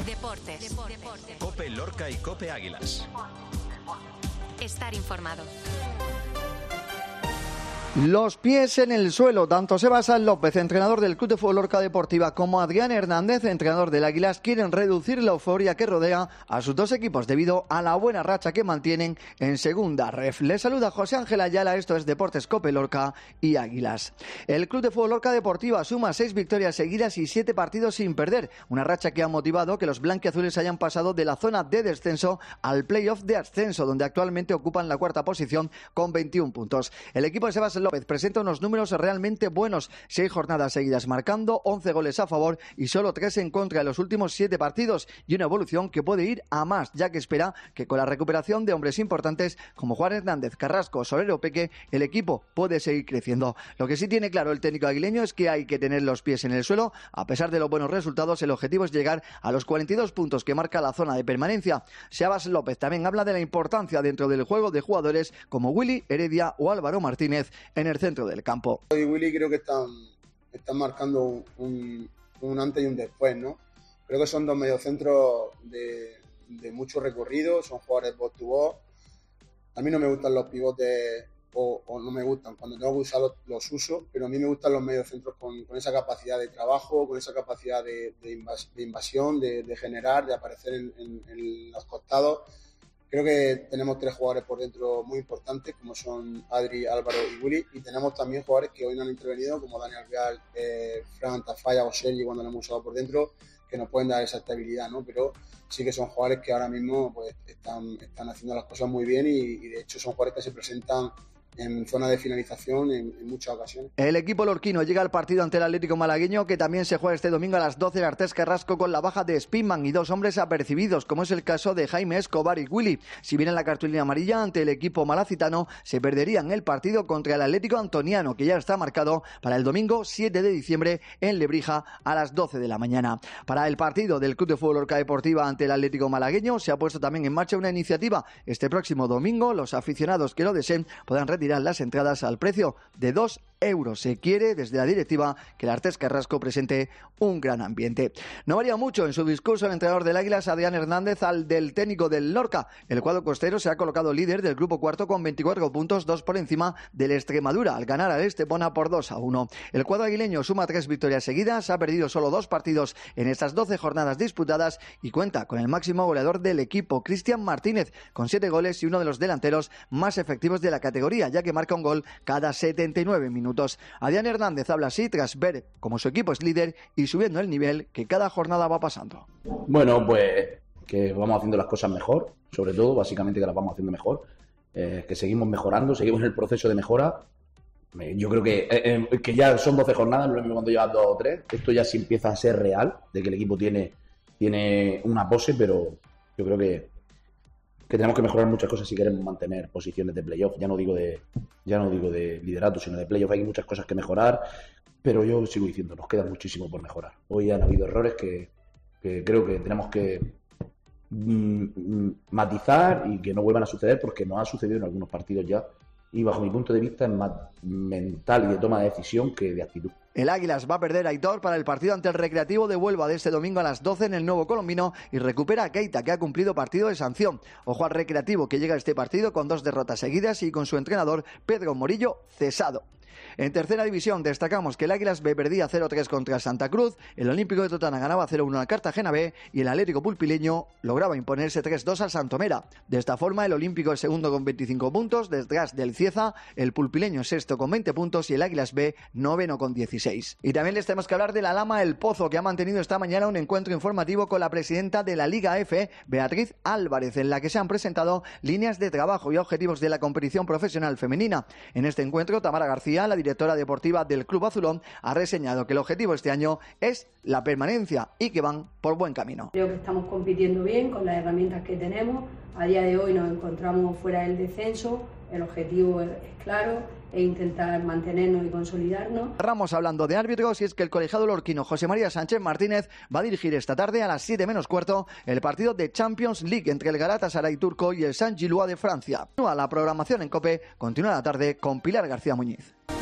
Deportes. COPE Lorca y COPE Águilas. Estar informado. Los pies en el suelo. Tanto Sebastián López, entrenador del Club de Fútbol Lorca Deportiva, como Adrián Hernández, entrenador del Águilas, quieren reducir la euforia que rodea a sus dos equipos debido a la buena racha que mantienen en segunda ref. Les saluda José Ángel Ayala, esto es Deportes COPE Lorca y Águilas. El Club de Fútbol Lorca Deportiva suma 6 victorias seguidas y 7 partidos sin perder, una racha que ha motivado que los blanquiazules hayan pasado de la zona de descenso al playoff de ascenso, donde actualmente ocupan la cuarta posición con 21 puntos. El equipo de Sebastián López presenta unos números realmente buenos, 6 jornadas seguidas marcando, 11 goles a favor y solo 3 en contra en los últimos 7 partidos, y una evolución que puede ir a más, ya que espera que con la recuperación de hombres importantes como Juan Hernández, Carrasco, Solero o Peque, el equipo puede seguir creciendo. Lo que sí tiene claro el técnico aguileño es que hay que tener los pies en el suelo. A pesar de los buenos resultados, el objetivo es llegar a los 42 puntos que marca la zona de permanencia. Sebastián López también habla de la importancia dentro del juego de jugadores como Willy, Heredia o Álvaro Martínez en el centro del campo. Y Willy creo que están marcando un antes y un después, ¿no? Creo que son dos mediocentros de mucho recorrido, son jugadores box to box. A mí no me gustan los pivotes o no me gustan, cuando tengo que usar los uso, pero a mí me gustan los mediocentros con esa capacidad de trabajo, con esa capacidad de invasión, de generar, de aparecer en los costados. Creo que tenemos 3 jugadores por dentro muy importantes, como son Adri, Álvaro y Willy, y tenemos también jugadores que hoy no han intervenido, como Daniel Real, Fran, Tafalla o Sergi, cuando lo hemos usado por dentro, que nos pueden dar esa estabilidad, ¿no? Pero sí que son jugadores que ahora mismo pues están haciendo las cosas muy bien y de hecho son jugadores que se presentan en zona de finalización en muchas ocasiones. El equipo lorquino llega al partido ante el Atlético malagueño, que también se juega este domingo a las 12 en Artés Carrasco, con la baja de Spinman y 2 hombres apercibidos, como es el caso de Jaime Escobar y Willy. Si bien en la cartulina amarilla ante el equipo malacitano, se perderían el partido contra el Atlético Antoniano, que ya está marcado para el domingo 7 de diciembre en Lebrija a las 12 de la mañana. Para el partido del Club de Fútbol Lorca Deportiva ante el Atlético malagueño, se ha puesto también en marcha una iniciativa. Este próximo domingo, los aficionados que lo deseen podrán retirar las entradas al precio de 2 euros. Se quiere desde la directiva que el Artés Carrasco presente un gran ambiente. No varía mucho en su discurso el entrenador del Águilas, Adrián Hernández, al del técnico del Lorca. El cuadro costero se ha colocado líder del grupo cuarto con 24 puntos, 2 por encima del Extremadura, al ganar al Estepona por 2-1. El cuadro aguileño suma 3 victorias seguidas, ha perdido solo 2 partidos en estas 12 jornadas disputadas y cuenta con el máximo goleador del equipo, Cristian Martínez, con 7 goles y uno de los delanteros más efectivos de la categoría, ya que marca un gol cada 79 minutos. Adrián Hernández habla así tras ver cómo su equipo es líder y subiendo el nivel que cada jornada va pasando. Bueno, pues que vamos haciendo las cosas mejor, sobre todo, básicamente que las vamos haciendo mejor, que seguimos mejorando, seguimos en el proceso de mejora. Yo creo que ya son 12 jornadas, no es lo mismo cuando llevas 2 o 3. Esto ya sí empieza a ser real, de que el equipo tiene una pose, pero yo creo que tenemos que mejorar muchas cosas si queremos mantener posiciones de playoff. Ya no digo de liderato, sino de playoff. Hay muchas cosas que mejorar, pero yo sigo diciendo, nos queda muchísimo por mejorar. Hoy han habido errores que creo que tenemos que matizar y que no vuelvan a suceder, porque nos ha sucedido en algunos partidos ya, y bajo mi punto de vista es más mental y de toma de decisión que de actitud. El Águilas va a perder a Aitor para el partido ante el Recreativo de Huelva de este domingo a las 12 en el Nuevo Colombino, y recupera a Keita, que ha cumplido partido de sanción. Ojo al Recreativo, que llega a este partido con 2 derrotas seguidas y con su entrenador Pedro Morillo cesado. En tercera división destacamos que el Águilas B perdía 0-3 contra Santa Cruz, el Olímpico de Totana ganaba 0-1 al Cartagena B y el Atlético Pulpileño lograba imponerse 3-2 al Santomera. De esta forma, el Olímpico es segundo con 25 puntos, detrás del Cieza, el Pulpileño es sexto con 20 puntos y el Águilas B noveno con 16. Y también les tenemos que hablar de la Lama El Pozo, que ha mantenido esta mañana un encuentro informativo con la presidenta de la Liga F, Beatriz Álvarez, en la que se han presentado líneas de trabajo y objetivos de la competición profesional femenina. En este encuentro, Tamara García, la directora deportiva del Club Azulón, ha reseñado que el objetivo este año es la permanencia y que van por buen camino. Creo que estamos compitiendo bien con las herramientas que tenemos. A día de hoy nos encontramos fuera del descenso. El objetivo es claro, e intentar mantenernos y consolidarnos. Cerramos hablando de árbitros, y es que el colegiado lorquino José María Sánchez Martínez va a dirigir esta tarde a las 7 menos cuarto el partido de Champions League entre el Galatasaray turco y el Saint-Gilloise de Francia. A la programación en COPE continúa la tarde con Pilar García Muñiz.